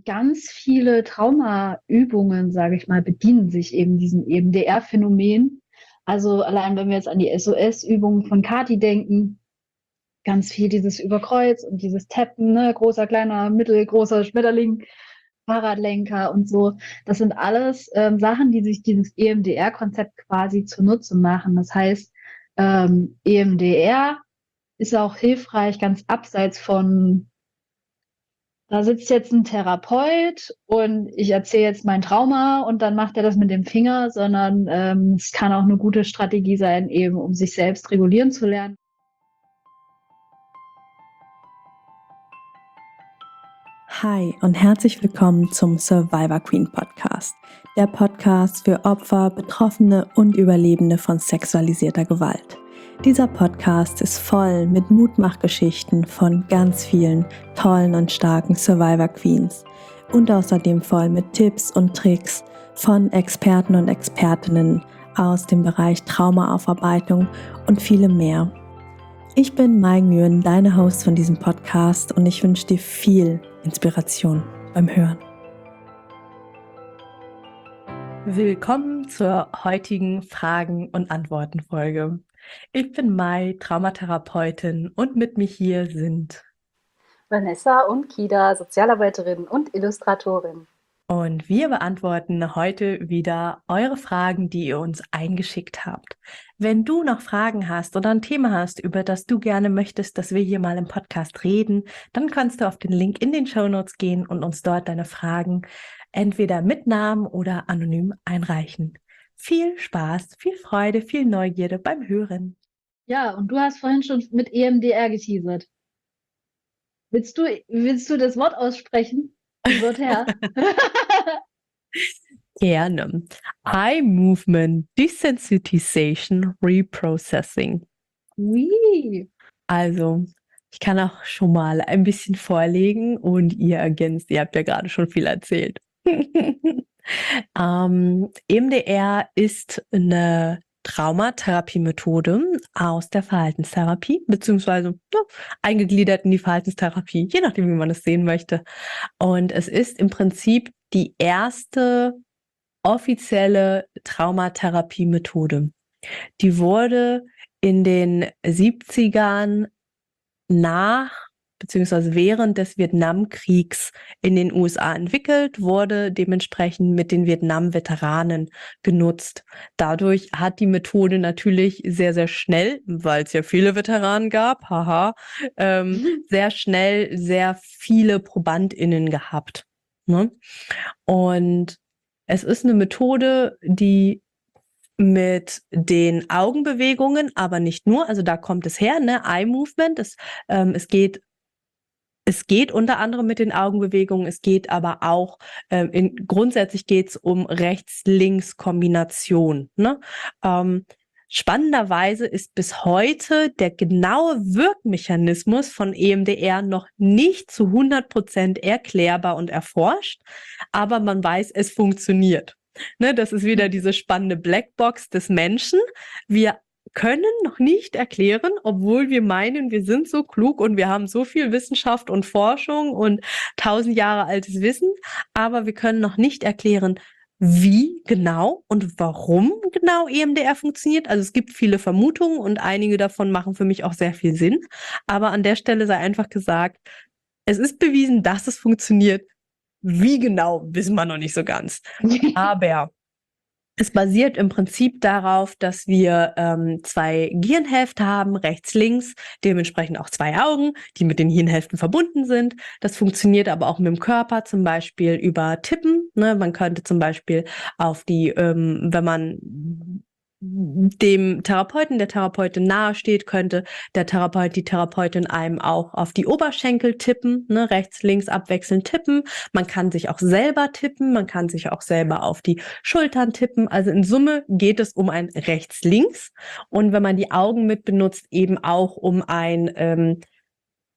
ganz viele Traumaübungen, sage ich mal, bedienen sich eben diesem EMDR-Phänomen. Also allein wenn wir jetzt an die SOS-Übungen von Kati denken, ganz viel dieses Überkreuz und dieses Tappen, ne? Großer, kleiner, mittelgroßer Schmetterling, Fahrradlenker und so. Das sind alles Sachen, die sich dieses EMDR-Konzept quasi zunutze machen. Das heißt, EMDR ist auch hilfreich, ganz abseits von, da sitzt jetzt ein Therapeut und ich erzähle jetzt mein Trauma und dann macht er das mit dem Finger, sondern es kann auch eine gute Strategie sein, eben um sich selbst regulieren zu lernen. Hi und herzlich willkommen zum Survivor Queen Podcast, der Podcast für Opfer, Betroffene und Überlebende von sexualisierter Gewalt. Dieser Podcast ist voll mit Mutmachgeschichten von ganz vielen tollen und starken Survivor Queens und außerdem voll mit Tipps und Tricks von Experten und Expertinnen aus dem Bereich Traumaaufarbeitung und vielem mehr. Ich bin Mai Nguyen, deine Host von diesem Podcast, und ich wünsche dir viel Inspiration beim Hören. Willkommen zur heutigen Fragen- und Antworten-Folge. Ich bin Mai, Traumatherapeutin, und mit mir hier sind Vanessa und Kida, Sozialarbeiterin und Illustratorin. Und wir beantworten heute wieder eure Fragen, die ihr uns eingeschickt habt. Wenn du noch Fragen hast oder ein Thema hast, über das du gerne möchtest, dass wir hier mal im Podcast reden, dann kannst du auf den Link in den Shownotes gehen und uns dort deine Fragen entweder mit Namen oder anonym einreichen. Viel Spaß, viel Freude, viel Neugierde beim Hören. Ja, und du hast vorhin schon mit EMDR geteasert. Willst du das Wort aussprechen? Das Wort her? Gerne. Eye Movement Desensitization Reprocessing. Ui. Also, ich kann auch schon mal ein bisschen vorlegen und ihr ergänzt. Ihr habt ja gerade schon viel erzählt. EMDR ist eine Traumatherapie-Methode aus der Verhaltenstherapie, beziehungsweise eingegliedert in die Verhaltenstherapie, je nachdem, wie man es sehen möchte. Und es ist im Prinzip die erste offizielle Traumatherapie-Methode. Die wurde in den 70ern nach bzw. während des Vietnamkriegs in den USA entwickelt, wurde dementsprechend mit den Vietnam-Veteranen genutzt. Dadurch hat die Methode natürlich sehr, sehr schnell, weil es ja viele Veteranen gab, sehr schnell sehr viele ProbandInnen gehabt. Ne? Und es ist eine Methode, die mit den Augenbewegungen, aber nicht nur, also da kommt es her, ne? Eye Movement, es geht unter anderem mit den Augenbewegungen, es geht aber auch, grundsätzlich geht es um Rechts-Links-Kombination. Ne? Spannenderweise ist bis heute der genaue Wirkmechanismus von EMDR noch nicht zu 100% erklärbar und erforscht, aber man weiß, es funktioniert. Ne, das ist wieder diese spannende Blackbox des Menschen. Wir können noch nicht erklären, obwohl wir meinen, wir sind so klug und wir haben so viel Wissenschaft und Forschung und 1000 Jahre altes Wissen, aber wir können noch nicht erklären, wie genau und warum genau EMDR funktioniert. Also es gibt viele Vermutungen und einige davon machen für mich auch sehr viel Sinn. Aber an der Stelle sei einfach gesagt, es ist bewiesen, dass es funktioniert. Wie genau, wissen wir noch nicht so ganz. Aber es basiert im Prinzip darauf, dass wir 2 Gehirnhälften haben, rechts, links, dementsprechend auch 2 Augen, die mit den Hirnhälften verbunden sind. Das funktioniert aber auch mit dem Körper, zum Beispiel über Tippen. Ne? Man könnte zum Beispiel auf die, wenn man dem Therapeuten, der Therapeutin nahe steht, könnte der Therapeut, die Therapeutin einem auch auf die Oberschenkel tippen, ne? Rechts, links abwechselnd tippen. Man kann sich auch selber tippen, man kann sich auch selber auf die Schultern tippen. Also in Summe geht es um ein Rechts-Links und wenn man die Augen mit benutzt, eben auch um ein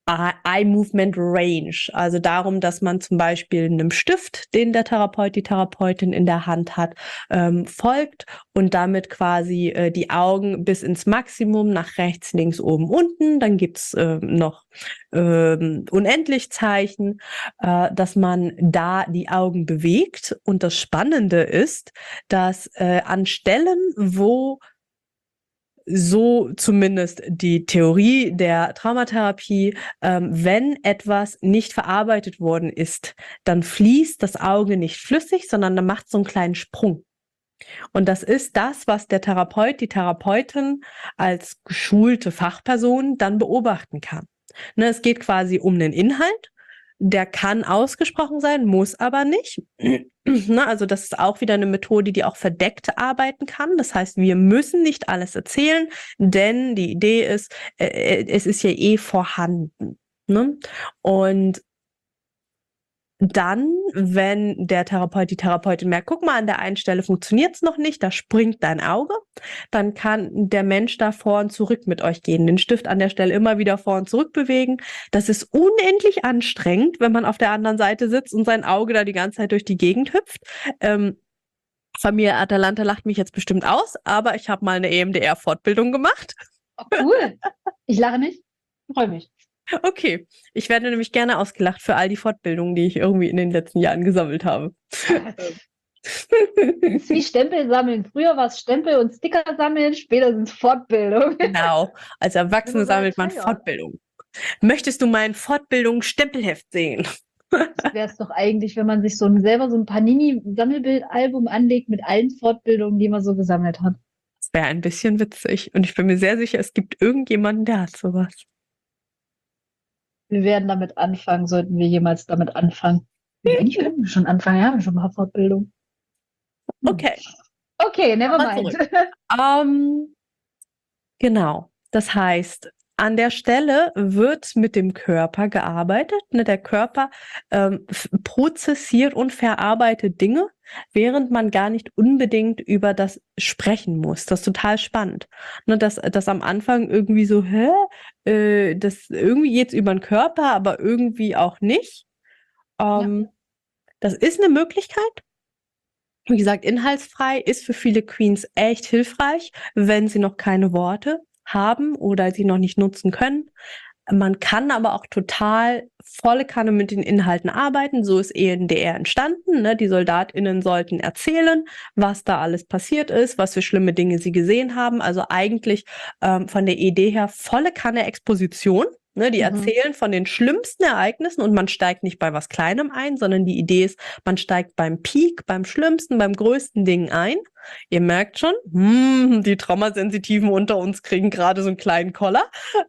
Eye Movement Range, also darum, dass man zum Beispiel einem Stift, den der Therapeut, die Therapeutin in der Hand hat, folgt und damit quasi die Augen bis ins Maximum nach rechts, links, oben, unten. Dann gibt's noch Unendlichzeichen, dass man da die Augen bewegt. Und das Spannende ist, dass an Stellen, wo so zumindest die Theorie der Traumatherapie, wenn etwas nicht verarbeitet worden ist, dann fließt das Auge nicht flüssig, sondern dann macht so einen kleinen Sprung. Und das ist das, was der Therapeut, die Therapeutin als geschulte Fachperson dann beobachten kann. Ne, es geht quasi um den Inhalt. Der kann ausgesprochen sein, muss aber nicht. Ne, also das ist auch wieder eine Methode, die auch verdeckt arbeiten kann. Das heißt, wir müssen nicht alles erzählen, denn die Idee ist, es ist ja eh vorhanden. Ne? Und dann, wenn der Therapeut, die Therapeutin merkt, guck mal, an der einen Stelle funktioniert es noch nicht, da springt dein Auge, dann kann der Mensch da vor und zurück mit euch gehen, den Stift an der Stelle immer wieder vor und zurück bewegen. Das ist unendlich anstrengend, wenn man auf der anderen Seite sitzt und sein Auge da die ganze Zeit durch die Gegend hüpft. Familie Atalanta lacht mich jetzt bestimmt aus, aber ich habe mal eine EMDR-Fortbildung gemacht. Oh, cool. Ich lache nicht. Ich freue mich. Okay, ich werde nämlich gerne ausgelacht für all die Fortbildungen, die ich irgendwie in den letzten Jahren gesammelt habe. Das ist wie Stempel sammeln. Früher war es Stempel und Sticker sammeln, später sind es Fortbildung. Genau, als Erwachsene Nur seit sammelt man 2 Jahren. Fortbildung. Möchtest du mein Fortbildung-Stempelheft sehen? Das wäre es doch eigentlich, wenn man sich selber so ein Panini-Sammelbildalbum anlegt mit allen Fortbildungen, die man so gesammelt hat. Das wäre ein bisschen witzig. Und ich bin mir sehr sicher, es gibt irgendjemanden, der hat sowas. Wir werden damit anfangen, sollten wir jemals damit anfangen. Eigentlich können wir schon anfangen, ja, wir haben schon ein paar Fortbildungen. Okay. Okay, never Mal mind. Genau. Das heißt, an der Stelle wird mit dem Körper gearbeitet. Ne? Der Körper prozessiert und verarbeitet Dinge, während man gar nicht unbedingt über das sprechen muss. Das ist total spannend. Ne? Das am Anfang irgendwie so, das irgendwie geht's über den Körper, aber irgendwie auch nicht. Das ist eine Möglichkeit. Wie gesagt, inhaltsfrei ist für viele Queens echt hilfreich, wenn sie noch keine Worte haben oder sie noch nicht nutzen können. Man kann aber auch total volle Kanne mit den Inhalten arbeiten. So ist EMDR entstanden. Ne? Die SoldatInnen sollten erzählen, was da alles passiert ist, was für schlimme Dinge sie gesehen haben. Also eigentlich von der Idee her volle Kanne Exposition. Ne? Die erzählen von den schlimmsten Ereignissen und man steigt nicht bei was Kleinem ein, sondern die Idee ist, man steigt beim Peak, beim schlimmsten, beim größten Ding ein. Ihr merkt schon, die Traumasensitiven unter uns kriegen gerade so einen kleinen Koller.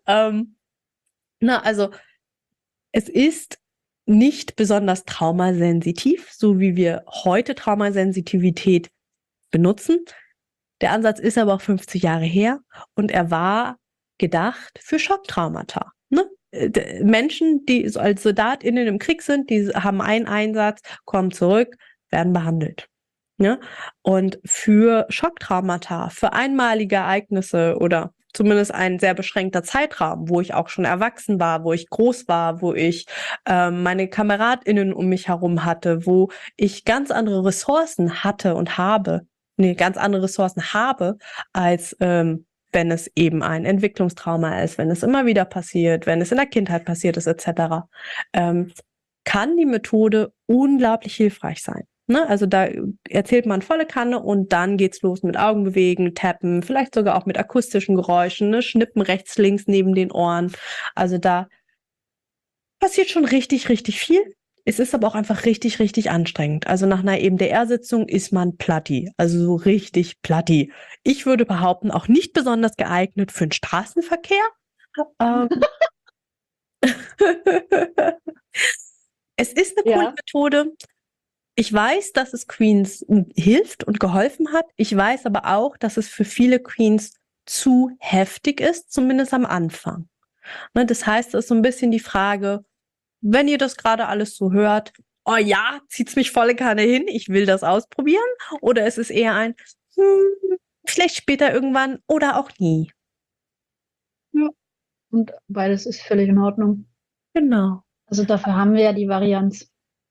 Also es ist nicht besonders traumasensitiv, so wie wir heute Traumasensitivität benutzen. Der Ansatz ist aber auch 50 Jahre her und er war gedacht für Schocktraumata. Ne? Menschen, die als SoldatInnen im Krieg sind, die haben einen Einsatz, kommen zurück, werden behandelt. Ne? Und für Schocktraumata, für einmalige Ereignisse oder zumindest ein sehr beschränkter Zeitraum, wo ich auch schon erwachsen war, wo ich groß war, wo ich meine KameradInnen um mich herum hatte, wo ich ganz andere Ressourcen hatte und ganz andere Ressourcen habe, als wenn es eben ein Entwicklungstrauma ist, wenn es immer wieder passiert, wenn es in der Kindheit passiert ist, etc., kann die Methode unglaublich hilfreich sein. Ne? Also da erzählt man volle Kanne und dann geht's los mit Augenbewegen, Tappen, vielleicht sogar auch mit akustischen Geräuschen, ne? Schnippen rechts, links neben den Ohren. Also da passiert schon richtig, richtig viel. Es ist aber auch einfach richtig, richtig anstrengend. Also nach einer EMDR-Sitzung ist man platti, also so richtig platti. Ich würde behaupten, auch nicht besonders geeignet für den Straßenverkehr. Es ist eine coole Methode. Ich weiß, dass es Queens hilft und geholfen hat. Ich weiß aber auch, dass es für viele Queens zu heftig ist, zumindest am Anfang. Ne, das heißt, es ist so ein bisschen die Frage, wenn ihr das gerade alles so hört, oh ja, zieht's mich volle Kanne hin, ich will das ausprobieren. Oder es ist eher ein, vielleicht später irgendwann oder auch nie. Ja. Und beides ist völlig in Ordnung. Genau. Also dafür haben wir ja die Varianz.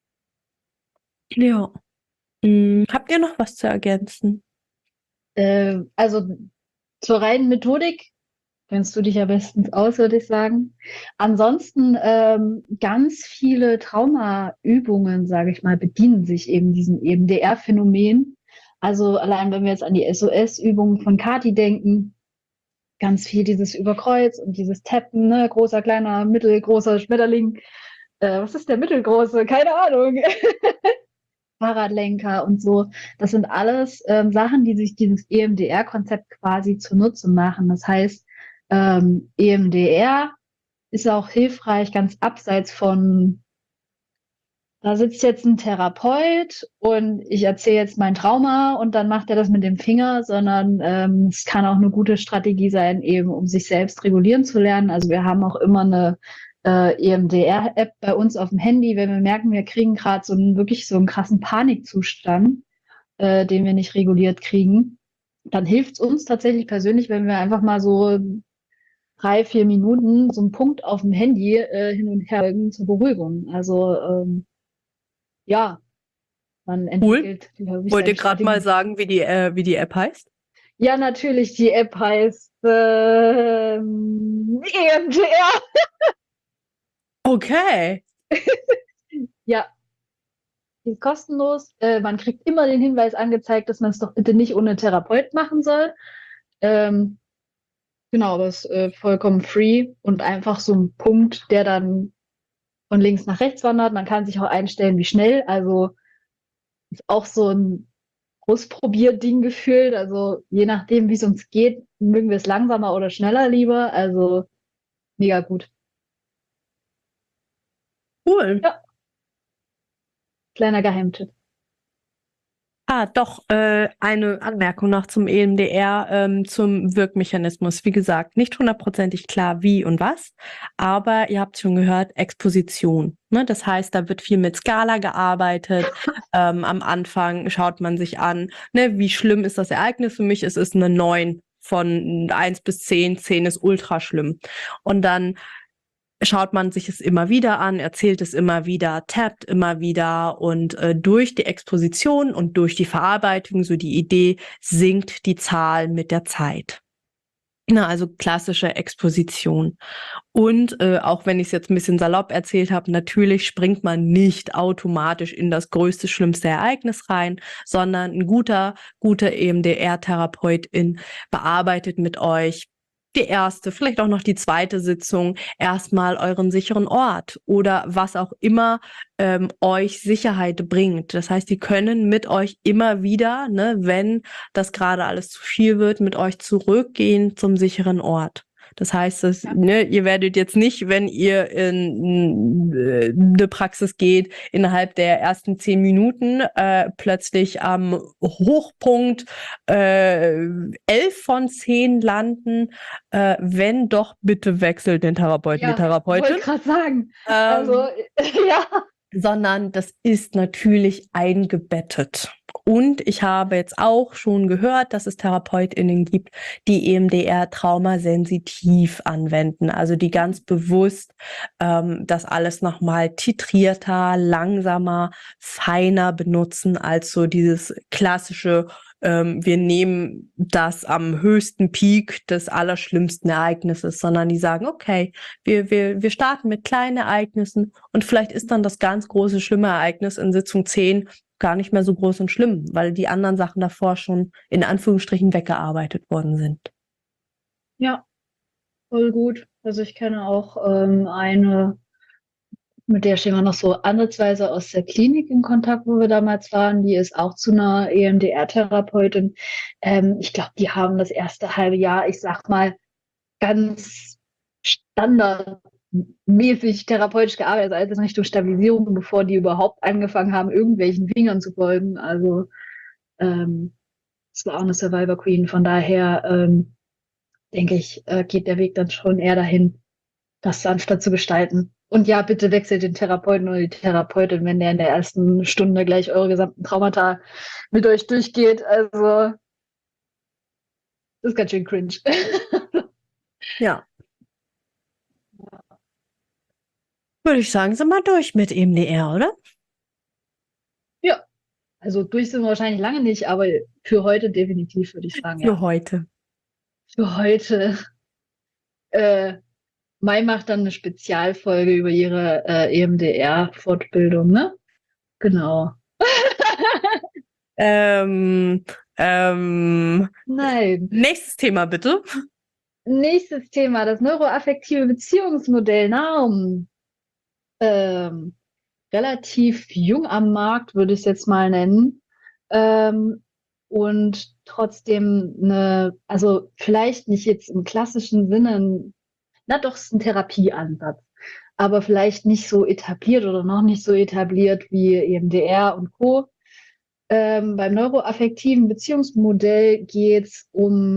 Ja. Habt ihr noch was zu ergänzen? Also zur reinen Methodik kennst du dich ja bestens aus, würde ich sagen. Ansonsten ganz viele Traumaübungen, sage ich mal, bedienen sich eben diesem EMDR-Phänomen. Also allein wenn wir jetzt an die SOS-Übungen von Kati denken, ganz viel dieses Überkreuz und dieses Tappen, ne? Großer, kleiner, mittelgroßer Schmetterling. Was ist der mittelgroße? Keine Ahnung. Fahrradlenker und so. Das sind alles Sachen, die sich dieses EMDR-Konzept quasi zunutze machen. Das heißt, EMDR ist auch hilfreich, ganz abseits von, da sitzt jetzt ein Therapeut und ich erzähle jetzt mein Trauma und dann macht er das mit dem Finger, sondern es kann auch eine gute Strategie sein, eben um sich selbst regulieren zu lernen. Also wir haben auch immer eine EMDR-App bei uns auf dem Handy, wenn wir merken, wir kriegen gerade wirklich so einen krassen Panikzustand, den wir nicht reguliert kriegen. Dann hilft es uns tatsächlich persönlich, wenn wir einfach mal so 3, 4 Minuten so einen Punkt auf dem Handy hin und her bewegen zur Beruhigung. Also ja, man Cool. entwickelt, glaube ich, Wollt ihr seine gerade mal Strategien. sagen, wie die App heißt? Ja, natürlich, die App heißt EMDR. Okay. Ja, die ist kostenlos. Man kriegt immer den Hinweis angezeigt, dass man es doch bitte nicht ohne Therapeut machen soll. Ähm, genau, aber es ist vollkommen free und einfach so ein Punkt, der dann von links nach rechts wandert. Man kann sich auch einstellen, wie schnell. Also ist auch so ein Ausprobierding gefühlt. Also je nachdem, wie es uns geht, mögen wir es langsamer oder schneller lieber. Also mega gut. Cool. Ja, kleiner Geheimtipp. Doch, eine Anmerkung noch zum EMDR, zum Wirkmechanismus. Wie gesagt, nicht hundertprozentig klar, wie und was, aber ihr habt schon gehört, Exposition. Ne? Das heißt, da wird viel mit Skala gearbeitet. Am Anfang schaut man sich an, ne, wie schlimm ist das Ereignis für mich? Es ist eine 9 von 1 bis 10. 10 ist ultra schlimm. Und dann schaut man sich es immer wieder an, erzählt es immer wieder, tappt immer wieder und durch die Exposition und durch die Verarbeitung, so die Idee, sinkt die Zahl mit der Zeit. Na, also klassische Exposition. Und auch wenn ich es jetzt ein bisschen salopp erzählt habe, natürlich springt man nicht automatisch in das größte, schlimmste Ereignis rein, sondern ein guter EMDR-Therapeutin bearbeitet mit euch die erste, vielleicht auch noch die zweite Sitzung, erstmal euren sicheren Ort oder was auch immer euch Sicherheit bringt. Das heißt, die können mit euch immer wieder, ne, wenn das gerade alles zu viel wird, mit euch zurückgehen zum sicheren Ort. Das heißt, ne, ihr werdet jetzt nicht, wenn ihr in eine Praxis geht, innerhalb der ersten 10 Minuten plötzlich am Hochpunkt 11 von 10 landen. Wenn doch, bitte wechselt den Therapeuten, die Ja, wollte Therapeutin. gerade sagen. Also, ja. Sondern das ist natürlich eingebettet. Und ich habe jetzt auch schon gehört, dass es TherapeutInnen gibt, die EMDR traumasensitiv anwenden, also die ganz bewusst das alles nochmal titrierter, langsamer, feiner benutzen als so dieses klassische wir nehmen das am höchsten Peak des allerschlimmsten Ereignisses, sondern die sagen, okay, wir starten mit kleinen Ereignissen und vielleicht ist dann das ganz große, schlimme Ereignis in Sitzung 10 gar nicht mehr so groß und schlimm, weil die anderen Sachen davor schon in Anführungsstrichen weggearbeitet worden sind. Ja, voll gut. Also ich kenne auch eine, mit der stehen wir noch so ansatzweise aus der Klinik in Kontakt, wo wir damals waren. Die ist auch zu einer EMDR-Therapeutin. Ich glaube, die haben das erste halbe Jahr, ich sag mal, ganz standardmäßig therapeutisch gearbeitet, also alles in Richtung Stabilisierung, bevor die überhaupt angefangen haben, irgendwelchen Fingern zu folgen. Also es war auch eine Survivor Queen. Von daher denke ich, geht der Weg dann schon eher dahin, das sanfter zu gestalten. Und ja, bitte wechselt den Therapeuten oder die Therapeutin, wenn der in der ersten Stunde gleich eure gesamten Traumata mit euch durchgeht. Also, das ist ganz schön cringe. Ja. Würde ich sagen, sind wir durch mit EMDR, oder? Ja, also durch sind wir wahrscheinlich lange nicht, aber für heute definitiv würde ich sagen, Für ja. heute. Für heute. Äh, Mai macht dann eine Spezialfolge über ihre EMDR-Fortbildung, ne? Genau. Ähm, ähm, Nein. nächstes Thema bitte. Nächstes Thema, das neuroaffektive Beziehungsmodell Naum. Ähm, Relativ jung am Markt, würde ich es jetzt mal nennen. Ähm, und trotzdem also vielleicht nicht jetzt im klassischen Sinne, na doch, es ist ein Therapieansatz, aber vielleicht nicht so etabliert oder noch nicht so etabliert wie EMDR und Co. Beim neuroaffektiven Beziehungsmodell geht es um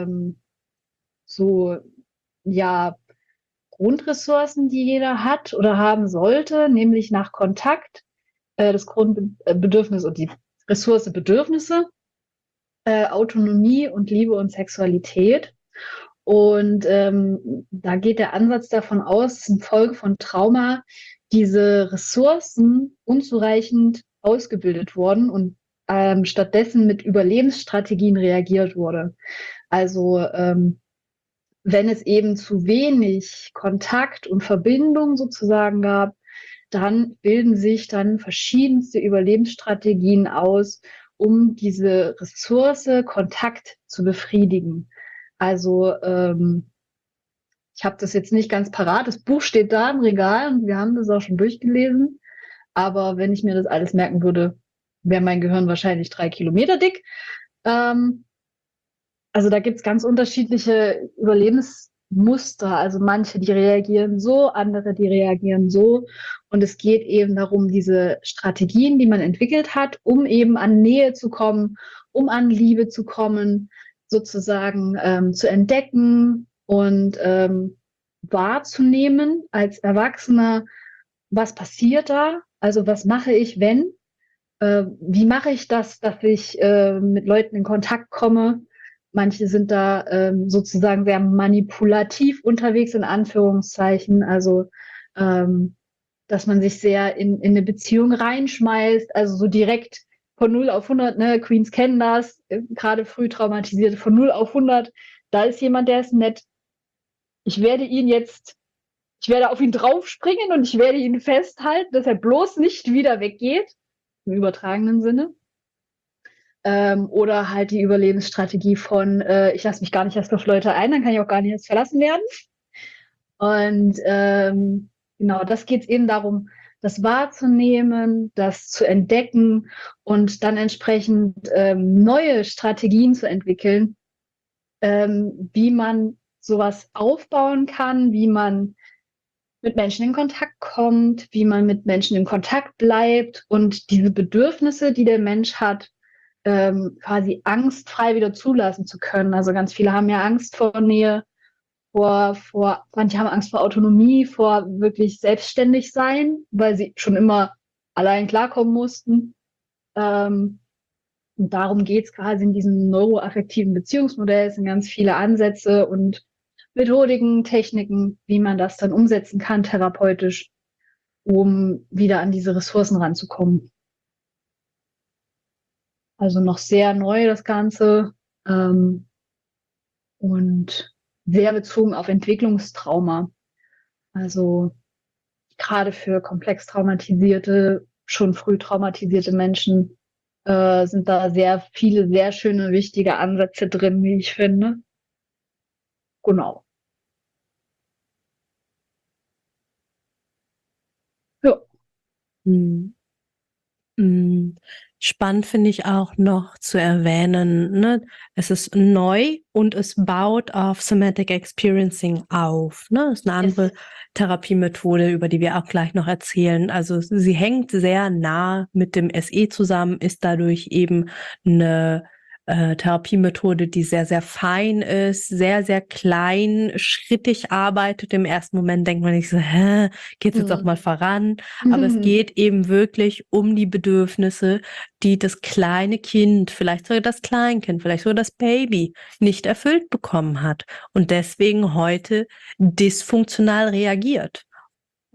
so, ja, Grundressourcen, die jeder hat oder haben sollte, nämlich nach Kontakt, das Grundbedürfnis und die Ressource Bedürfnisse, Autonomie und Liebe und Sexualität. Und da geht der Ansatz davon aus, infolge von Trauma diese Ressourcen unzureichend ausgebildet wurden und stattdessen mit Überlebensstrategien reagiert wurde. Also wenn es eben zu wenig Kontakt und Verbindung sozusagen gab, dann bilden sich dann verschiedenste Überlebensstrategien aus, um diese Ressource Kontakt zu befriedigen. Also ich habe das jetzt nicht ganz parat. Das Buch steht da im Regal und wir haben das auch schon durchgelesen. Aber wenn ich mir das alles merken würde, wäre mein Gehirn wahrscheinlich 3 Kilometer dick. Ähm, also da gibt's ganz unterschiedliche Überlebensmuster. Also manche, die reagieren so, andere, die reagieren so. Und es geht eben darum, diese Strategien, die man entwickelt hat, um eben an Nähe zu kommen, um an Liebe zu kommen, sozusagen zu entdecken und wahrzunehmen als Erwachsener, was passiert da? Also was mache ich, wenn? Wie mache ich das, dass ich mit Leuten in Kontakt komme? Manche sind da sozusagen sehr manipulativ unterwegs, in Anführungszeichen. Also, dass man sich sehr in eine Beziehung reinschmeißt, also so direkt von 0 auf 100, ne? Queens kennen das, gerade früh traumatisierte, von 0 auf 100. Da ist jemand, der ist nett. Ich werde ihn jetzt, ich werde auf ihn draufspringen und ich werde ihn festhalten, dass er bloß nicht wieder weggeht, im übertragenen Sinne. Oder halt die Überlebensstrategie von, ich lasse mich gar nicht erst auf Leute ein, dann kann ich auch gar nicht erst verlassen werden. Und genau, das geht es eben darum, das wahrzunehmen, das zu entdecken und dann entsprechend neue Strategien zu entwickeln, wie man sowas aufbauen kann, wie man mit Menschen in Kontakt kommt, wie man mit Menschen in Kontakt bleibt und diese Bedürfnisse, die der Mensch hat, quasi angstfrei wieder zulassen zu können. Also ganz viele haben ja Angst vor Nähe, manche haben Angst vor Autonomie, vor wirklich selbstständig sein, weil sie schon immer allein klarkommen mussten. Und darum geht es quasi in diesem neuroaffektiven Beziehungsmodell. Es sind ganz viele Ansätze und Methodiken, Techniken, wie man das dann umsetzen kann, therapeutisch, um wieder an diese Ressourcen ranzukommen. Also noch sehr neu das Ganze und sehr bezogen auf Entwicklungstrauma. Also gerade für komplex traumatisierte, schon früh traumatisierte Menschen sind da sehr viele, sehr schöne, wichtige Ansätze drin, wie ich finde. Genau. Ja. Hm. Mm, Spannend finde ich auch noch zu erwähnen, ne? Es ist neu und es baut auf Somatic Experiencing auf. Ne? Das ist eine andere Therapiemethode, über die wir auch gleich noch erzählen. Also sie hängt sehr nah mit dem SE zusammen, ist dadurch eben eine Therapiemethode, die sehr, sehr fein ist, sehr, sehr klein, schrittig arbeitet. Im ersten Moment denkt man nicht so, geht's jetzt auch mal voran? Aber es geht eben wirklich um die Bedürfnisse, die das kleine Kind, vielleicht sogar das Kleinkind, vielleicht sogar das Baby nicht erfüllt bekommen hat und deswegen heute dysfunktional reagiert.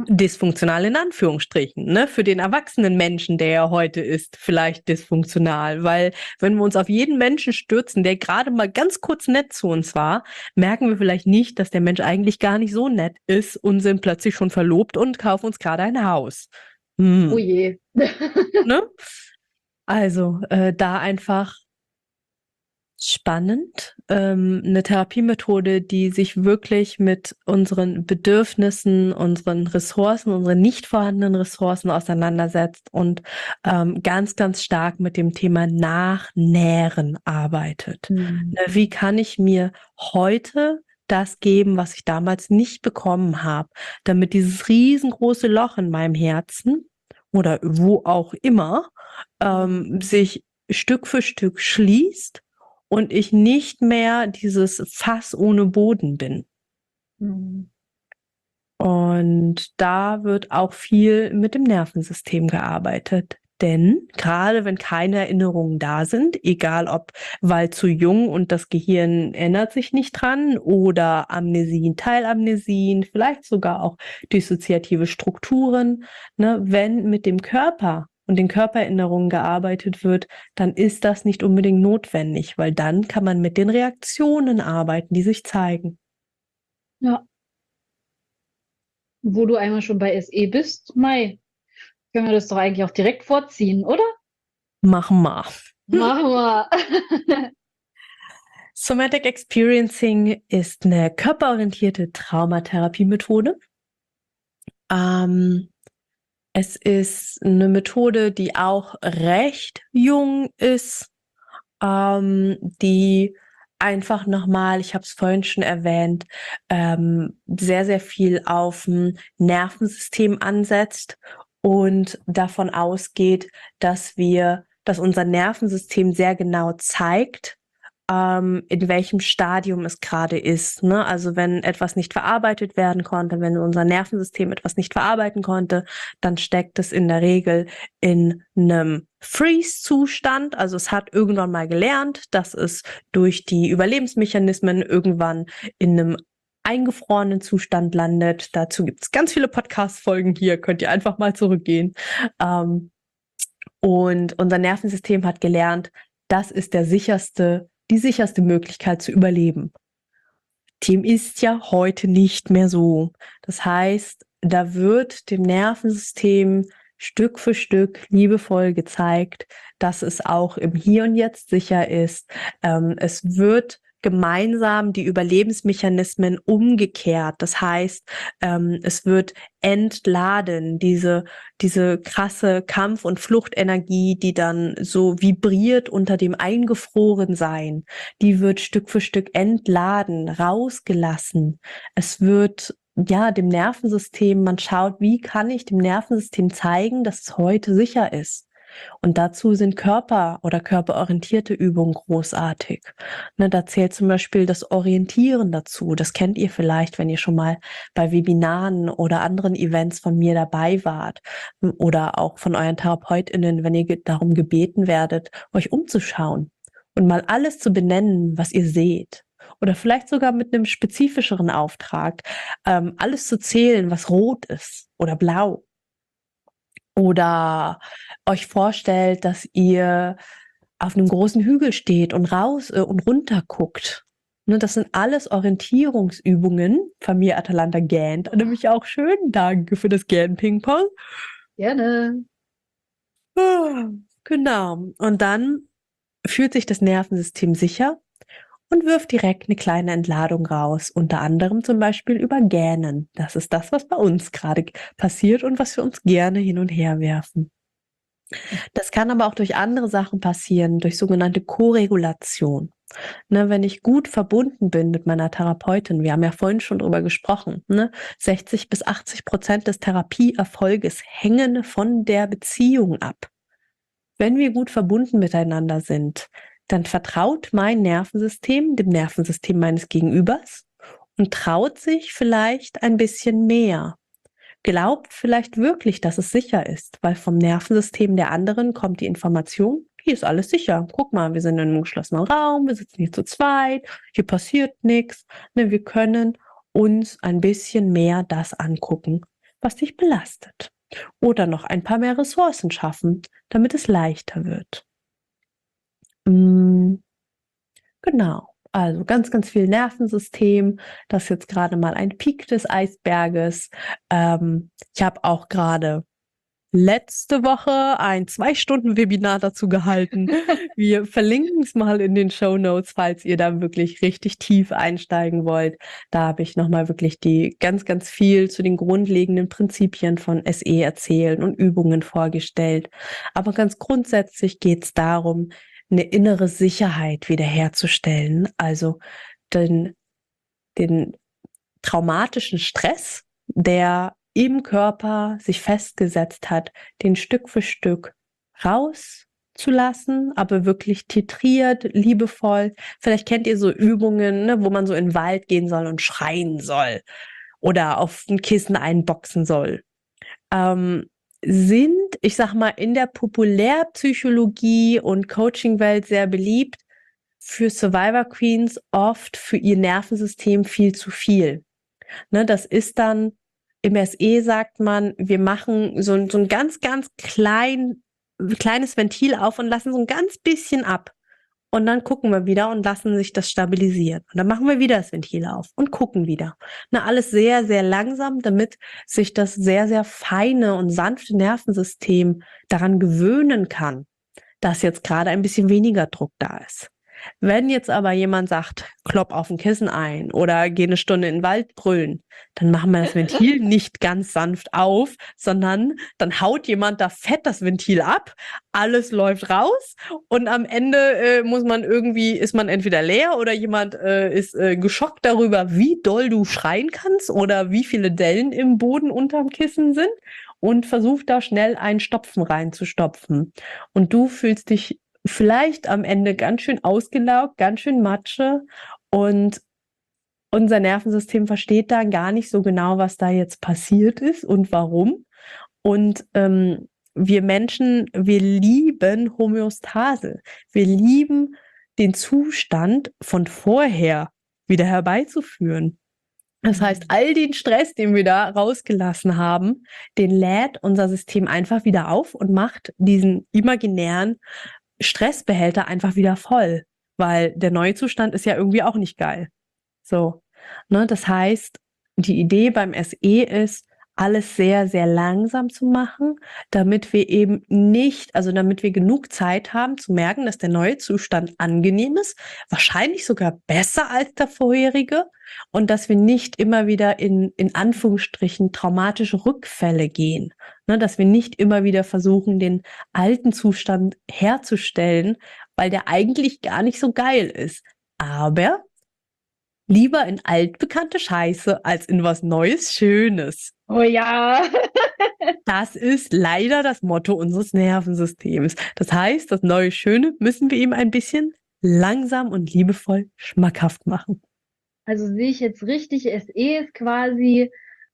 dysfunktional in Anführungsstrichen, ne? Für den erwachsenen Menschen, der er heute ist, vielleicht dysfunktional, weil wenn wir uns auf jeden Menschen stürzen, der gerade mal ganz kurz nett zu uns war, merken wir vielleicht nicht, dass der Mensch eigentlich gar nicht so nett ist und sind plötzlich schon verlobt und kaufen uns gerade ein Haus. Oh je. Ne? Also da einfach spannend. Eine Therapiemethode, die sich wirklich mit unseren Bedürfnissen, unseren Ressourcen, unseren nicht vorhandenen Ressourcen auseinandersetzt und ganz, ganz stark mit dem Thema Nachnähren arbeitet. Mhm. Wie kann ich mir heute das geben, was ich damals nicht bekommen habe, damit dieses riesengroße Loch in meinem Herzen oder wo auch immer sich Stück für Stück schließt und ich nicht mehr dieses Fass ohne Boden bin. Mhm. Und da wird auch viel mit dem Nervensystem gearbeitet. Denn gerade wenn keine Erinnerungen da sind, egal ob weil zu jung und das Gehirn erinnert sich nicht dran oder Amnesien, Teilamnesien, vielleicht sogar auch dissoziative Strukturen, ne, wenn mit dem Körper und den Körpererinnerungen gearbeitet wird, dann ist das nicht unbedingt notwendig, weil dann kann man mit den Reaktionen arbeiten, die sich zeigen. Ja. Wo du einmal schon bei SE bist, Mai, können wir das doch eigentlich auch direkt vorziehen, oder? Machen wir. Machen wir. Somatic Experiencing ist eine körperorientierte Traumatherapiemethode. Es ist eine Methode, die auch recht jung ist, die einfach nochmal, ich habe es vorhin schon erwähnt, sehr, sehr viel auf dem Nervensystem ansetzt und davon ausgeht, dass unser Nervensystem sehr genau zeigt, in welchem Stadium es gerade ist. Ne? Also wenn etwas nicht verarbeitet werden konnte, wenn unser Nervensystem etwas nicht verarbeiten konnte, dann steckt es in der Regel in einem Freeze-Zustand. Also es hat irgendwann mal gelernt, dass es durch die Überlebensmechanismen irgendwann in einem eingefrorenen Zustand landet. Dazu gibt es ganz viele Podcast-Folgen hier, könnt ihr einfach mal zurückgehen. Und unser Nervensystem hat gelernt, das ist die sicherste Möglichkeit zu überleben. Dem ist ja heute nicht mehr so. Das heißt, da wird dem Nervensystem Stück für Stück liebevoll gezeigt, dass es auch im Hier und Jetzt sicher ist. Es wird gemeinsam die Überlebensmechanismen umgekehrt. Das heißt, es wird entladen, diese krasse Kampf- und Fluchtenergie, die dann so vibriert unter dem Eingefrorensein, die wird Stück für Stück entladen, rausgelassen. Es wird dem Nervensystem, man schaut, wie kann ich dem Nervensystem zeigen, dass es heute sicher ist. Und dazu sind körperorientierte Übungen großartig. Ne, da zählt zum Beispiel das Orientieren dazu. Das kennt ihr vielleicht, wenn ihr schon mal bei Webinaren oder anderen Events von mir dabei wart oder auch von euren TherapeutInnen, wenn ihr darum gebeten werdet, euch umzuschauen und mal alles zu benennen, was ihr seht. Oder vielleicht sogar mit einem spezifischeren Auftrag, alles zu zählen, was rot ist oder blau. Oder euch vorstellt, dass ihr auf einem großen Hügel steht und raus und runter guckt. Ne, das sind alles Orientierungsübungen. Familie Atalanta gähnt nämlich auch schön. Danke für das Gähn-Ping-Pong. Gerne. Genau. Und dann fühlt sich das Nervensystem sicher und wirft direkt eine kleine Entladung raus. Unter anderem zum Beispiel über Gähnen. Das ist das, was bei uns gerade passiert und was wir uns gerne hin und her werfen. Das kann aber auch durch andere Sachen passieren, durch sogenannte Koregulation. Ne, wenn ich gut verbunden bin mit meiner Therapeutin, wir haben ja vorhin schon drüber gesprochen, ne, 60-80% des Therapieerfolges hängen von der Beziehung ab. Wenn wir gut verbunden miteinander sind, dann vertraut mein Nervensystem dem Nervensystem meines Gegenübers und traut sich vielleicht ein bisschen mehr. Glaubt vielleicht wirklich, dass es sicher ist, weil vom Nervensystem der anderen kommt die Information, hier ist alles sicher. Guck mal, wir sind in einem geschlossenen Raum, wir sitzen hier zu zweit, hier passiert nichts. Ne, wir können uns ein bisschen mehr das angucken, was dich belastet. Oder noch ein paar mehr Ressourcen schaffen, damit es leichter wird. Genau. Also ganz, ganz viel Nervensystem. Das ist jetzt gerade mal ein Peak des Eisberges. Ich habe auch gerade letzte Woche ein 2-Stunden-Webinar dazu gehalten. Wir verlinken es mal in den Shownotes, falls ihr da wirklich richtig tief einsteigen wollt. Da habe ich nochmal wirklich die ganz, ganz viel zu den grundlegenden Prinzipien von SE erzählt und Übungen vorgestellt. Aber ganz grundsätzlich geht es darum, eine innere Sicherheit wiederherzustellen. Also den traumatischen Stress, der im Körper sich festgesetzt hat, den Stück für Stück rauszulassen, aber wirklich titriert, liebevoll. Vielleicht kennt ihr so Übungen, ne, wo man so in den Wald gehen soll und schreien soll oder auf ein Kissen einboxen soll. Sind, ich sag mal, in der Populärpsychologie und Coaching-Welt sehr beliebt, für Survivor Queens oft für ihr Nervensystem viel zu viel. Ne, das ist dann, im SE sagt man, wir machen so ein ganz, ganz kleines Ventil auf und lassen so ein ganz bisschen ab. Und dann gucken wir wieder und lassen sich das stabilisieren. Und dann machen wir wieder das Ventil auf und gucken wieder. Na, alles sehr, sehr langsam, damit sich das sehr, sehr feine und sanfte Nervensystem daran gewöhnen kann, dass jetzt gerade ein bisschen weniger Druck da ist. Wenn jetzt aber jemand sagt, klopp auf ein Kissen ein oder geh eine Stunde in den Wald brüllen, dann machen wir das Ventil nicht ganz sanft auf, sondern dann haut jemand da fett das Ventil ab, alles läuft raus und am Ende ist man entweder leer oder jemand ist geschockt darüber, wie doll du schreien kannst oder wie viele Dellen im Boden unterm Kissen sind und versucht da schnell einen Stopfen reinzustopfen. Und du fühlst dich vielleicht am Ende ganz schön ausgelaugt, ganz schön Matsche und unser Nervensystem versteht dann gar nicht so genau, was da jetzt passiert ist und warum. Und wir Menschen, wir lieben Homöostase. Wir lieben den Zustand von vorher wieder herbeizuführen. Das heißt, all den Stress, den wir da rausgelassen haben, den lädt unser System einfach wieder auf und macht diesen imaginären Stressbehälter einfach wieder voll, weil der neue Zustand ist ja irgendwie auch nicht geil. So, ne, das heißt, die Idee beim SE ist, alles sehr, sehr langsam zu machen, damit wir eben nicht, also damit wir genug Zeit haben zu merken, dass der neue Zustand angenehm ist, wahrscheinlich sogar besser als der vorherige und dass wir nicht immer wieder in Anführungsstrichen traumatische Rückfälle gehen, ne, dass wir nicht immer wieder versuchen, den alten Zustand herzustellen, weil der eigentlich gar nicht so geil ist. Aber lieber in altbekannte Scheiße als in was Neues, Schönes. Oh ja. Das ist leider das Motto unseres Nervensystems. Das heißt, das neue Schöne müssen wir ihm ein bisschen langsam und liebevoll schmackhaft machen. Also sehe ich jetzt richtig, SE ist quasi,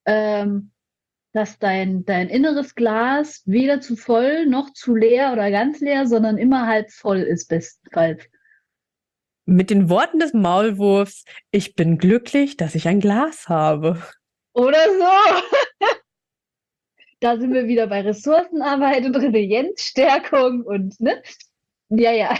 dass dein inneres Glas weder zu voll noch zu leer oder ganz leer, sondern immer halb voll ist, bestenfalls. Mit den Worten des Maulwurfs, ich bin glücklich, dass ich ein Glas habe. Oder so. Da sind wir wieder bei Ressourcenarbeit und Resilienzstärkung und, ne? Ja, ja.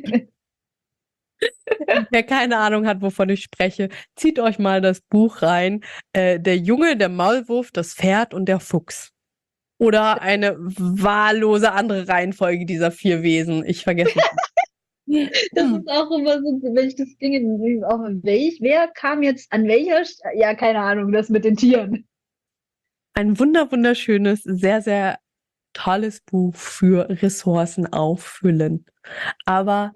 Wer keine Ahnung hat, wovon ich spreche, zieht euch mal das Buch rein. Der Junge, der Maulwurf, das Pferd und der Fuchs. Oder eine wahllose andere Reihenfolge dieser 4 Wesen. Ich vergesse es. Das ist auch immer so, wenn ich das Ding auch wer kam jetzt an welcher ja, keine Ahnung, das mit den Tieren. Ein wunderschönes, sehr, sehr tolles Buch für Ressourcen auffüllen. Aber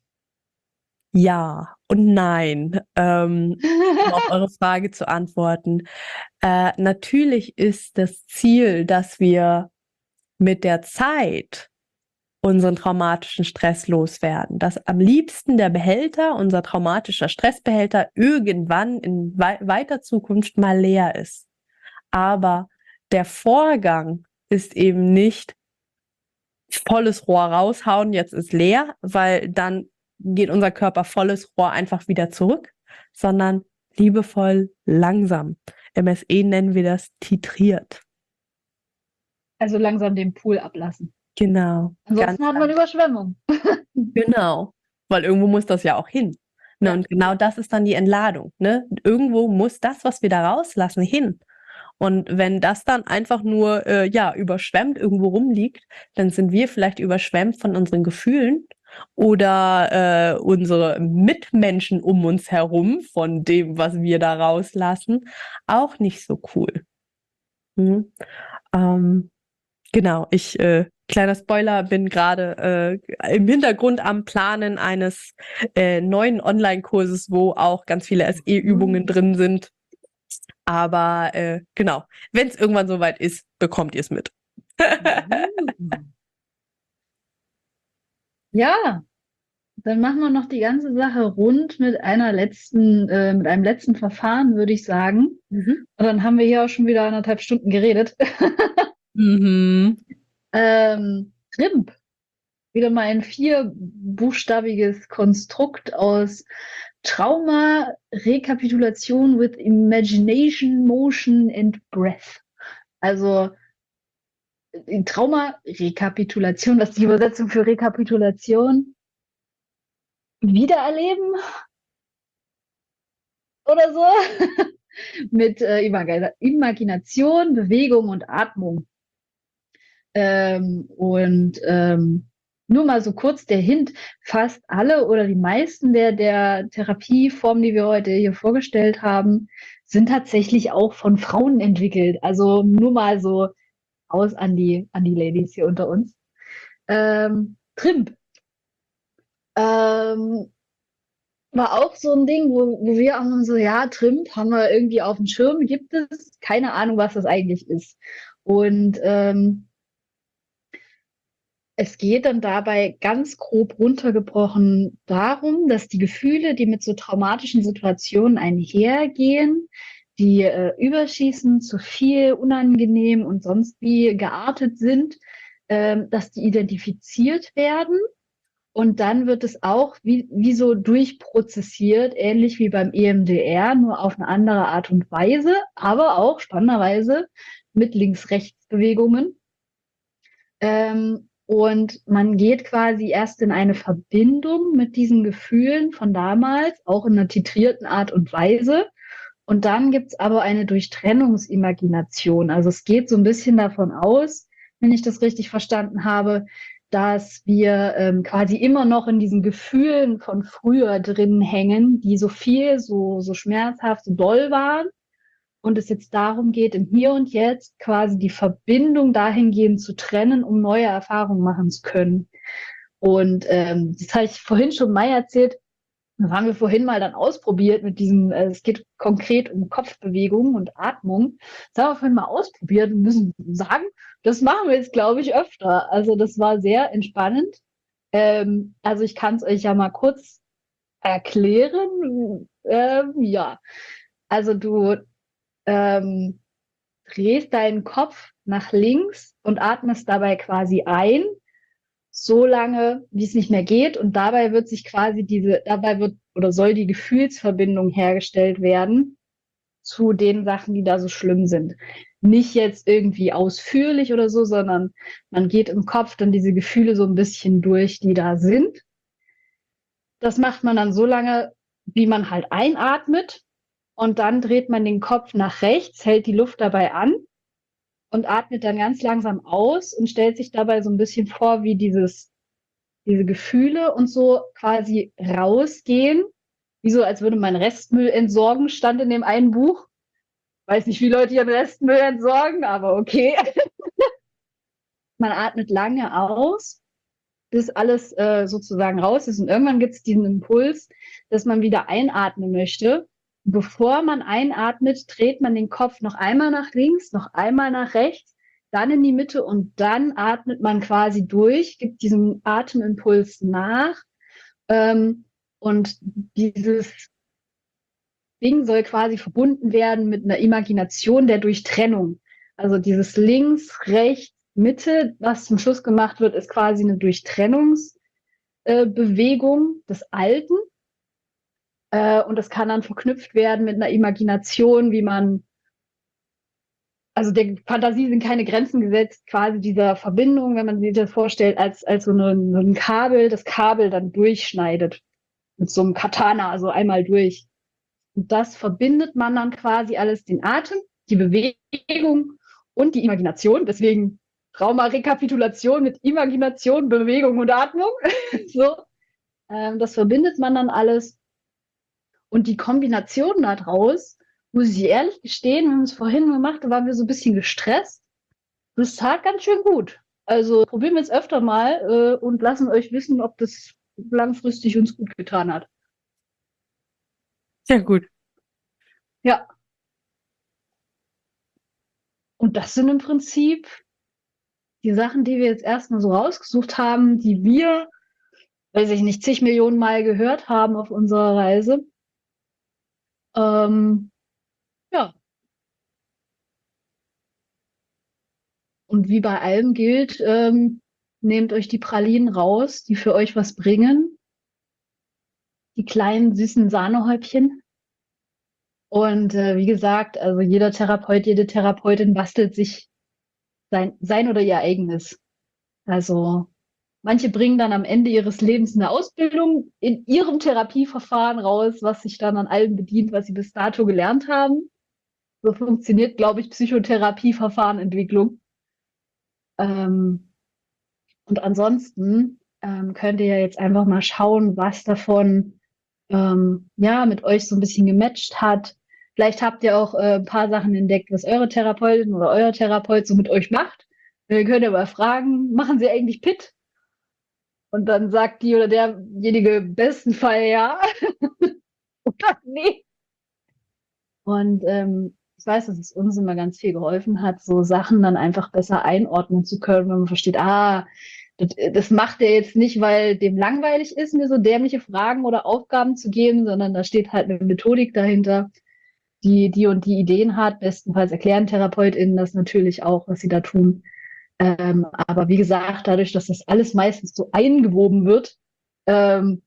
ja und nein, um auf eure Frage zu antworten. Natürlich ist das Ziel, dass wir mit der Zeit unseren traumatischen Stress loswerden. Dass am liebsten der Behälter, unser traumatischer Stressbehälter, irgendwann in weiter Zukunft mal leer ist. Aber der Vorgang ist eben nicht volles Rohr raushauen, jetzt ist leer, weil dann geht unser Körper volles Rohr einfach wieder zurück, sondern liebevoll langsam. Im SE nennen wir das titriert. Also langsam den Pool ablassen. Genau, ganz Ansonsten hat man Überschwemmung. genau. Weil irgendwo muss das ja auch hin. Ne? Ja. Und genau das ist dann die Entladung. Ne? Irgendwo muss das, was wir da rauslassen, hin. Und wenn das dann einfach nur ja überschwemmt irgendwo rumliegt, dann sind wir vielleicht überschwemmt von unseren Gefühlen oder unsere Mitmenschen um uns herum von dem, was wir da rauslassen, auch nicht so cool. Mhm. Genau, kleiner Spoiler, bin gerade im Hintergrund am Planen eines neuen Online-Kurses, wo auch ganz viele SE-Übungen drin sind. Aber genau, wenn es irgendwann soweit ist, bekommt ihr es mit. Ja, dann machen wir noch die ganze Sache rund mit mit einem letzten Verfahren, würde ich sagen. Mhm. Und dann haben wir hier auch schon wieder 1,5 Stunden geredet. Mhm. TRIMP. Wieder mal ein 4-buchstabiges Konstrukt aus Trauma, Rekapitulation with Imagination, Motion and Breath. Also Trauma, Rekapitulation, was ist die Übersetzung für Rekapitulation? Wiedererleben oder so? Mit Imagination, Bewegung und Atmung. Nur mal so kurz der Hint, fast alle oder die meisten der Therapieformen, die wir heute hier vorgestellt haben, sind tatsächlich auch von Frauen entwickelt. Also nur mal so aus an die Ladies hier unter uns. TRIMP war auch so ein Ding, wo wir auch so, ja, TRIMP haben wir irgendwie auf dem Schirm, gibt es, keine Ahnung, was das eigentlich ist. Und es geht dann dabei ganz grob runtergebrochen darum, dass die Gefühle, die mit so traumatischen Situationen einhergehen, die überschießen, zu viel, unangenehm und sonst wie geartet sind, dass die identifiziert werden. Und dann wird es auch wie so durchprozessiert, ähnlich wie beim EMDR, nur auf eine andere Art und Weise, aber auch spannenderweise mit Links-Rechts-Bewegungen. Und man geht quasi erst in eine Verbindung mit diesen Gefühlen von damals, auch in einer titrierten Art und Weise. Und dann gibt's aber eine Durchtrennungsimagination. Also es geht so ein bisschen davon aus, wenn ich das richtig verstanden habe, dass wir quasi immer noch in diesen Gefühlen von früher drin hängen, die so viel, so schmerzhaft, so doll waren. Und es jetzt darum geht, im Hier und Jetzt quasi die Verbindung dahingehend zu trennen, um neue Erfahrungen machen zu können. Und das habe ich vorhin schon mal erzählt. Das haben wir vorhin mal dann ausprobiert mit diesem, es geht konkret um Kopfbewegungen und Atmung. Das haben wir vorhin mal ausprobiert und müssen sagen, das machen wir jetzt, glaube ich, öfter. Also das war sehr entspannend. Also ich kann es euch ja mal kurz erklären. Ja, also du drehst deinen Kopf nach links und atmest dabei quasi ein, so lange, wie es nicht mehr geht. Und dabei wird sich quasi dabei wird oder soll die Gefühlsverbindung hergestellt werden zu den Sachen, die da so schlimm sind. Nicht jetzt irgendwie ausführlich oder so, sondern man geht im Kopf dann diese Gefühle so ein bisschen durch, die da sind. Das macht man dann so lange, wie man halt einatmet. Und dann dreht man den Kopf nach rechts, hält die Luft dabei an und atmet dann ganz langsam aus und stellt sich dabei so ein bisschen vor, wie diese Gefühle und so quasi rausgehen. Wie so, als würde man Restmüll entsorgen, stand in dem einen Buch. Weiß nicht, wie Leute ihren Restmüll entsorgen, aber okay. Man atmet lange aus, bis alles sozusagen raus ist. Und irgendwann gibt es diesen Impuls, dass man wieder einatmen möchte. Bevor man einatmet, dreht man den Kopf noch einmal nach links, noch einmal nach rechts, dann in die Mitte und dann atmet man quasi durch, gibt diesen Atemimpuls nach. Und dieses Ding soll quasi verbunden werden mit einer Imagination der Durchtrennung. Also dieses links, rechts, Mitte, was zum Schluss gemacht wird, ist quasi eine Durchtrennungsbewegung des Alten. Und das kann dann verknüpft werden mit einer Imagination, wie man also der Fantasie sind keine Grenzen gesetzt, quasi dieser Verbindung, wenn man sich das vorstellt, als so ein Kabel, das Kabel dann durchschneidet. Mit so einem Katana, also einmal durch. Und das verbindet man dann quasi alles, den Atem, die Bewegung und die Imagination. Deswegen Trauma-Rekapitulation mit Imagination, Bewegung und Atmung. So, das verbindet man dann alles. Und die Kombination daraus, muss ich ehrlich gestehen, wir haben es vorhin gemacht, da waren wir so ein bisschen gestresst. Das tat ganz schön gut. Also probieren wir es öfter mal und lassen euch wissen, ob das langfristig uns gut getan hat. Sehr gut. Ja. Und das sind im Prinzip die Sachen, die wir jetzt erstmal so rausgesucht haben, die wir, weiß ich nicht, zig Millionen Mal gehört haben auf unserer Reise. Ja. Und wie bei allem gilt, nehmt euch die Pralinen raus, die für euch was bringen. Die kleinen, süßen Sahnehäubchen. Und wie gesagt, also jeder Therapeut, jede Therapeutin bastelt sich sein oder ihr eigenes. Also manche bringen dann am Ende ihres Lebens eine Ausbildung in ihrem Therapieverfahren raus, was sich dann an allem bedient, was sie bis dato gelernt haben. So funktioniert, glaube ich, Psychotherapieverfahrenentwicklung. Und ansonsten könnt ihr ja jetzt einfach mal schauen, was davon ja mit euch so ein bisschen gematcht hat. Vielleicht habt ihr auch ein paar Sachen entdeckt, was eure Therapeutin oder euer Therapeut so mit euch macht. Dann könnt ihr aber fragen, machen sie eigentlich PIT? Und dann sagt die oder derjenige im besten Fall ja oder nee. Und ich weiß, dass es uns immer ganz viel geholfen hat, so Sachen dann einfach besser einordnen zu können, wenn man versteht, das macht er jetzt nicht, weil dem langweilig ist, mir so dämliche Fragen oder Aufgaben zu geben, sondern da steht halt eine Methodik dahinter, die und die Ideen hat. Bestenfalls erklären TherapeutInnen das natürlich auch, was sie da tun. Aber wie gesagt, dadurch, dass das alles meistens so eingewoben wird, kenne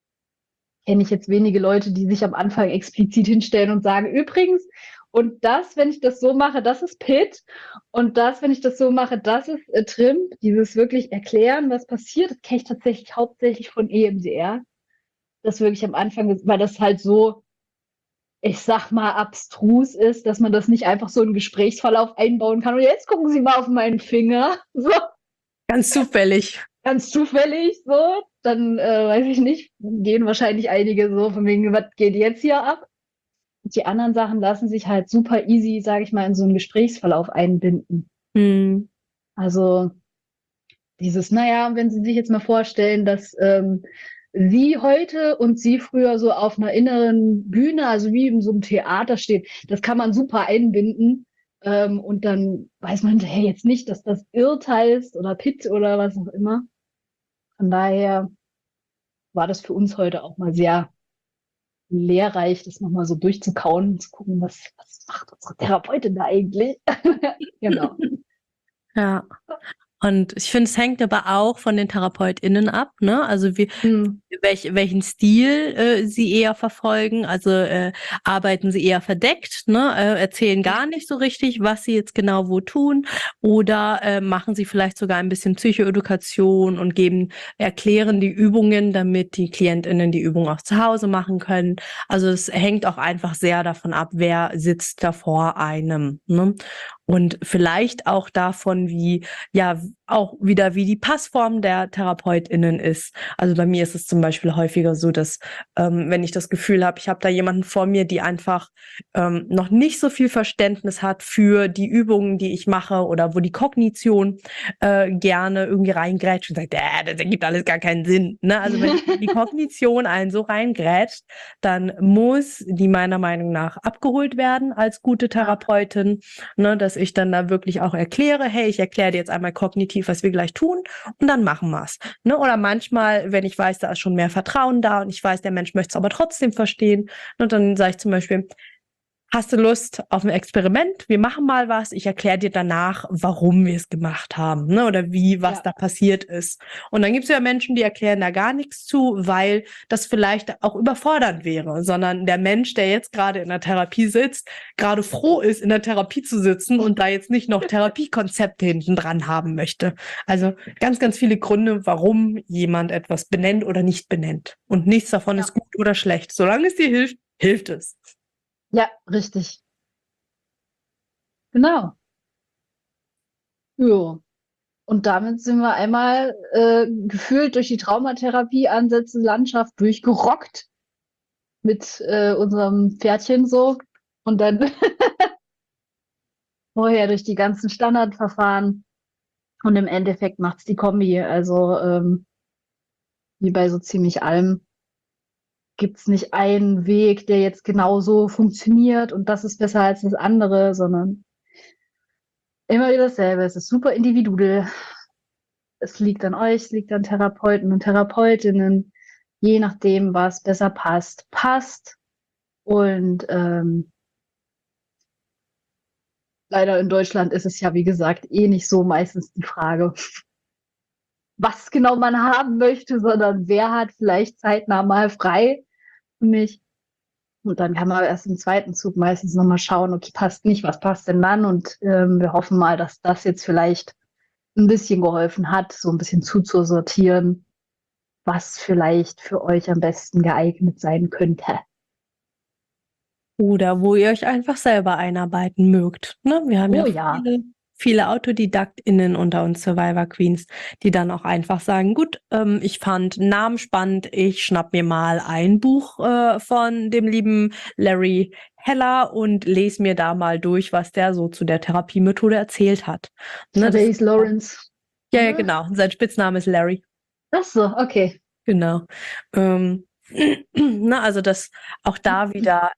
ich jetzt wenige Leute, die sich am Anfang explizit hinstellen und sagen, übrigens, und das, wenn ich das so mache, das ist PIT. Und das, wenn ich das so mache, das ist TRIM. Dieses wirklich erklären, was passiert, das kenne ich tatsächlich hauptsächlich von EMDR. Das wirklich am Anfang, weil das halt so, ich sag mal, abstrus ist, dass man das nicht einfach so in einen Gesprächsverlauf einbauen kann. Und jetzt gucken Sie mal auf meinen Finger. So. Ganz zufällig. Ganz zufällig, so. Dann, weiß ich nicht, gehen wahrscheinlich einige so von wegen, was geht jetzt hier ab? Die anderen Sachen lassen sich halt super easy, sage ich mal, in so einen Gesprächsverlauf einbinden. Hm. Also dieses, naja, wenn Sie sich jetzt mal vorstellen, dass Sie heute und Sie früher so auf einer inneren Bühne, also wie in so einem Theater steht, das kann man super einbinden. Und dann weiß man, hey, jetzt nicht, dass das IRT heißt oder PIT oder was auch immer. Von daher war das für uns heute auch mal sehr lehrreich, das nochmal so durchzukauen und zu gucken, was macht unsere Therapeutin da eigentlich? Genau. Ja. Und ich finde, es hängt aber auch von den TherapeutInnen ab, ne? Also welchen Stil sie eher verfolgen. Also arbeiten sie eher verdeckt, ne? Erzählen gar nicht so richtig, was sie jetzt genau wo tun. Oder machen sie vielleicht sogar ein bisschen Psychoedukation und erklären die Übungen, damit die KlientInnen die Übung auch zu Hause machen können. Also es hängt auch einfach sehr davon ab, wer sitzt da vor einem, ne? Und vielleicht auch davon, wie die Passform der TherapeutInnen ist. Also bei mir ist es zum Beispiel häufiger so, dass wenn ich das Gefühl habe, ich habe da jemanden vor mir, die einfach noch nicht so viel Verständnis hat für die Übungen, die ich mache oder wo die Kognition gerne irgendwie reingrätscht und sagt, das ergibt alles gar keinen Sinn. Ne? Also wenn die Kognition einen so reingrätscht, dann muss die meiner Meinung nach abgeholt werden als gute Therapeutin, ne, dass ich dann da wirklich auch erkläre, hey, ich erkläre dir jetzt einmal kognitiv, was wir gleich tun und dann machen wir's. Ne? Oder manchmal, wenn ich weiß, da ist schon mehr Vertrauen da und ich weiß, der Mensch möchte es aber trotzdem verstehen, und dann sage ich zum Beispiel, hast du Lust auf ein Experiment? Wir machen mal was. Ich erkläre dir danach, warum wir es gemacht haben, ne? Oder was da passiert ist. Und dann gibt es ja Menschen, die erklären da gar nichts zu, weil das vielleicht auch überfordernd wäre, sondern der Mensch, der jetzt gerade in der Therapie sitzt, gerade froh ist, in der Therapie zu sitzen und da jetzt nicht noch Therapiekonzepte hinten dran haben möchte. Also ganz, ganz viele Gründe, warum jemand etwas benennt oder nicht benennt. Und nichts davon ist gut oder schlecht. Solange es dir hilft, hilft es. Ja, richtig. Genau. Jo. Und damit sind wir einmal gefühlt durch die Traumatherapie-Ansätze Landschaft durchgerockt mit unserem Pferdchen so. Und dann vorher durch die ganzen Standardverfahren. Und im Endeffekt macht's die Kombi. Also wie bei so ziemlich allem gibt's nicht einen Weg, der jetzt genauso funktioniert und das ist besser als das andere, sondern immer wieder dasselbe. Es ist super individuell. Es liegt an euch, es liegt an Therapeuten und Therapeutinnen, je nachdem, was besser passt. Und leider in Deutschland ist es ja, wie gesagt, nicht so meistens die Frage, was genau man haben möchte, sondern wer hat vielleicht zeitnah mal frei für mich. Und dann kann man erst im zweiten Zug meistens nochmal schauen, okay, passt nicht, was passt denn dann? Und wir hoffen mal, dass das jetzt vielleicht ein bisschen geholfen hat, so ein bisschen zuzusortieren, was vielleicht für euch am besten geeignet sein könnte. Oder wo ihr euch einfach selber einarbeiten mögt. Ne? Wir haben ja. viele AutodidaktInnen unter uns Survivor Queens, die dann auch einfach sagen, gut, ich fand Namen spannend, ich schnapp mir mal ein Buch von dem lieben Larry Heller und lese mir da mal durch, was der so zu der Therapiemethode erzählt hat. Ne, der ist Lawrence. Ja, genau. Sein Spitzname ist Larry. Ach so, okay. Genau. Also das auch da wieder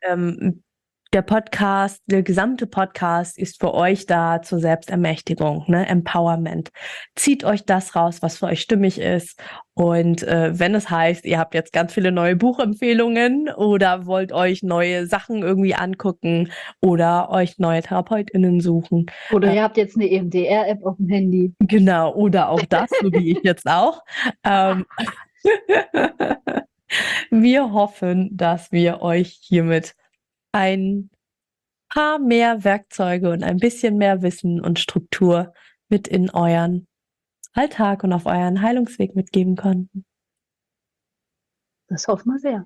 der gesamte Podcast ist für euch da zur Selbstermächtigung, ne? Empowerment. Zieht euch das raus, was für euch stimmig ist. Und wenn es heißt, ihr habt jetzt ganz viele neue Buchempfehlungen oder wollt euch neue Sachen irgendwie angucken oder euch neue TherapeutInnen suchen. Oder ihr habt jetzt eine EMDR-App auf dem Handy. Genau, oder auch das, so wie ich jetzt auch. Wir hoffen, dass wir euch hiermit ein paar mehr Werkzeuge und ein bisschen mehr Wissen und Struktur mit in euren Alltag und auf euren Heilungsweg mitgeben konnten. Das hoffen wir sehr.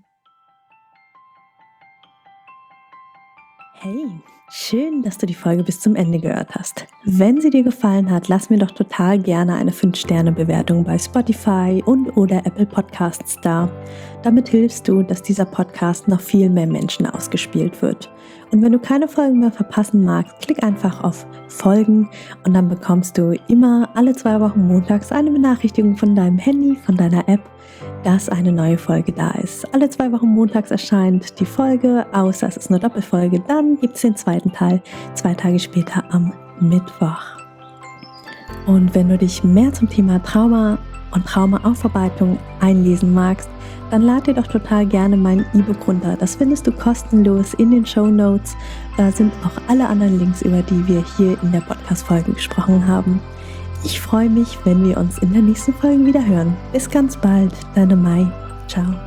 Hey, schön, dass du die Folge bis zum Ende gehört hast. Wenn sie dir gefallen hat, lass mir doch total gerne eine 5-Sterne-Bewertung bei Spotify und/oder Apple Podcasts da. Damit hilfst du, dass dieser Podcast noch viel mehr Menschen ausgespielt wird. Und wenn du keine Folgen mehr verpassen magst, klick einfach auf Folgen und dann bekommst du immer alle 2 Wochen montags eine Benachrichtigung von deinem Handy, von deiner App, dass eine neue Folge da ist. Alle 2 Wochen montags erscheint die Folge, außer es ist eine Doppelfolge. Dann gibt es den zweiten Teil 2 Tage später am Mittwoch. Und wenn du dich mehr zum Thema Trauma und Traumaaufarbeitung einlesen magst, dann lad dir doch total gerne mein E-Book runter. Das findest du kostenlos in den Shownotes. Da sind auch alle anderen Links, über die wir hier in der Podcast-Folge gesprochen haben. Ich freue mich, wenn wir uns in der nächsten Folge wieder hören. Bis ganz bald, deine Mai. Ciao.